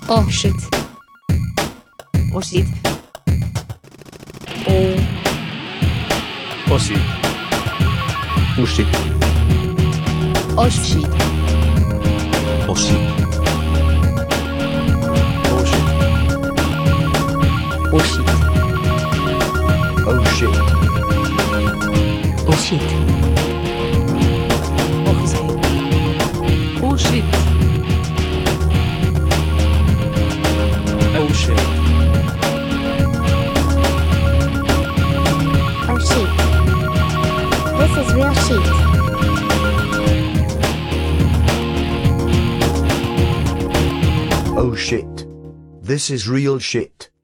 Oh shit. Oh shit. Oh shit. Oh shit. Oh shit. Oh shit. Oh shit. Oh shit. Oh shit. Oh shit. Oh shit. Oh shit. Oh shit. This is real shit. Oh shit. This is real shit.